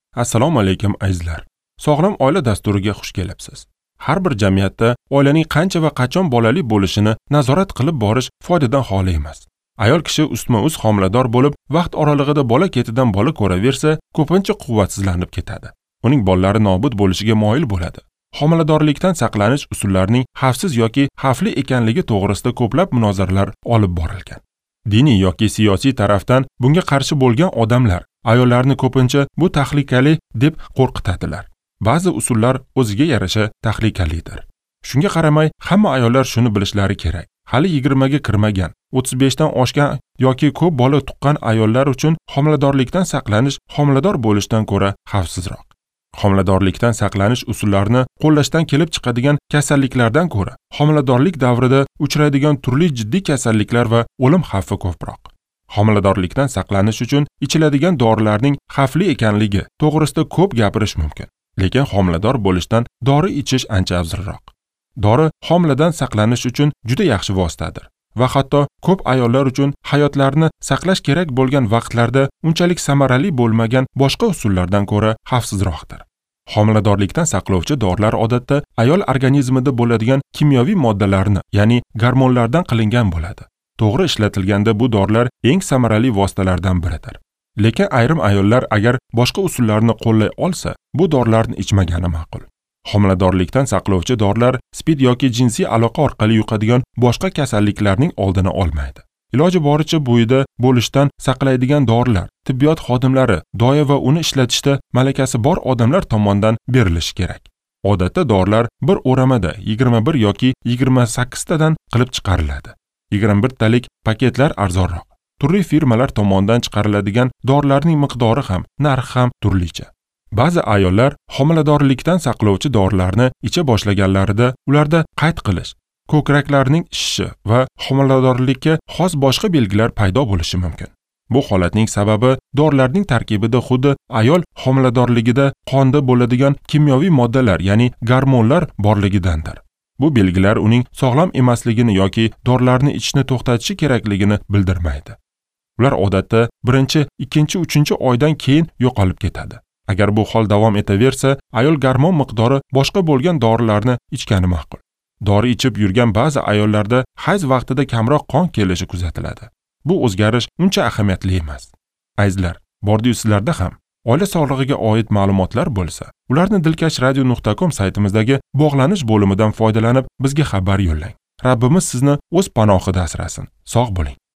Assalomu alaykum azizlar. Sog'lom oila dasturiga xush kelibsiz. Har bir jamiyatda oilaning qancha va qachon bolali bo'lishini nazorat qilib borish foydadan xoli emas. Ayol kishi ustma-ust homilador bo'lib, vaqt oralig'ida bola ketidan bola ko'raversa, ko'pincha quvvatsizlanib ketadi. Uning bolalari nobud bo'lishiga moyil bo'ladi. Homiladorlikdan saqlanish usullarining xavfsiz yoki xavfli ekanligi to'g'risida ko'plab munozaralar olib borilgan. Diniy yoki siyosiy tarafdan bunga qarshi bo'lgan odamlar ayollarni ko'pincha bu tahlikali deb qo'rqitadilar. Ba'zi usullar o'ziga yarasha tahlikalidir. Shunga qaramay, hamma ayollar shuni bilishlari kerak. Hali 20 ga kirmagan, 35 dan oshgan yoki ko'p bola tuqqan ayollar uchun homiladorlikdan saqlanish homilador bo'lishdan ko'ra xavfsizroq. Homiladorlikdan saqlanish usullarini qo'llashdan kelib chiqadigan kasalliklardan ko'ra homiladorlik davrida uchraydigan turli jiddiy kasalliklar va o'lim xavfi ko'proq. Homiladorlikdan saqlanish uchun ichiladigan dorilarning xavfli ekanligi to'g'risida ko'p gapirish mumkin. Lekin homilador bo'lishdan dori ichish ancha afzalroq. Dori homiladan saqlanish uchun juda yaxshi vositadir va hatto ko'p ayollar uchun hayotlarini saqlash kerak bo'lgan vaqtlarda unchalik samarali bo'lmagan boshqa usullardan ko'ra xavfsizroqdir. Homiladorlikdan saqlovchi dorilar odatda ayol organizmida bo'ladigan kimyoviy moddalarni, ya'ni gormonlardan qilingan bo'ladi. To'g'ri ishlatilganda bu dorilar eng samarali vositalardan biridir. Lekin ayrim ayollar agar boshqa usullarni qo'llay olsa, bu dorilarni ichmagani ma'qul. Homiladorlikdan saqlovchi dorilar spid yoki jinsiy aloqa orqali yuqadigan boshqa kasalliklarning oldini olmaydi. Iloji boricha bo'yida bo'lishdan saqlaydigan dorilar tibbiyot xodimlari doya va uni ishlatishda malakasi bor odamlar tomonidan berilishi kerak. Odatda dorilar bir o'ramada 21 yoki 28 tadan qilib chiqariladi. 21 talik paketlar arzonroq. Turli firmalar tomonidan chiqariladigan dorilarning miqdori ham, narxi ham turlicha. Ba'zi ayollar homiladorlikdan saqlovchi dorilarni icha boshlaganlarida ularda qayt qilish, ko'kraklarning shishishi va homiladorlikka xos boshqa belgilar paydo bo'lishi mumkin. Bu holatning sababi dorilarning tarkibida xuddi ayol homiladorligida qonda bo'ladigan kimyoviy moddalar, ya'ni gormonlar borligidandir. Bu belgilar uning sog'lom emasligini yoki dorilarni ichishni to'xtatishi kerakligini bildirmaydi. Ular odatda 1, 2, 3 oydan keyin yo'qolib ketadi. Agar bu hol davom etaversa, ayol gormon miqdori boshqa bo'lgan dorilarni ichgani ma'qul. Dori ichib yurgan ba'zi ayollarda hayz vaqtida kamroq qon kelishi kuzatiladi. Bu o'zgarish uncha ahamiyatli emas. Azizlar, bordi sizlarda ham oila sog'lig'iga oid ma'lumotlar bo'lsa, ularni dilkashradio.com saytimizdagi bog'lanish bo'limidan foydalanib bizga xabar yo'llang. Rabbimiz sizni o'z panohida asrasin. Sog' bo'ling.